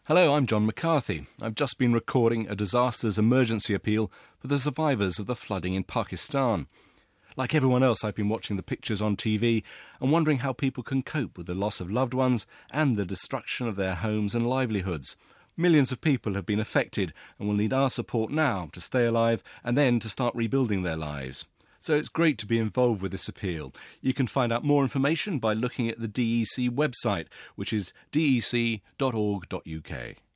Hello, I'm John McCarthy. I've just been recording a disasters emergency appeal for the survivors of the flooding in Pakistan. Like everyone else, I've been watching the pictures on TV and wondering how people can cope with the loss of loved ones and the destruction of their homes and livelihoods. Millions of people have been affected and will need our support now to stay alive and then to start rebuilding their lives. So it's great to be involved with this appeal. You can find out more information by looking at the DEC website, which is dec.org.uk.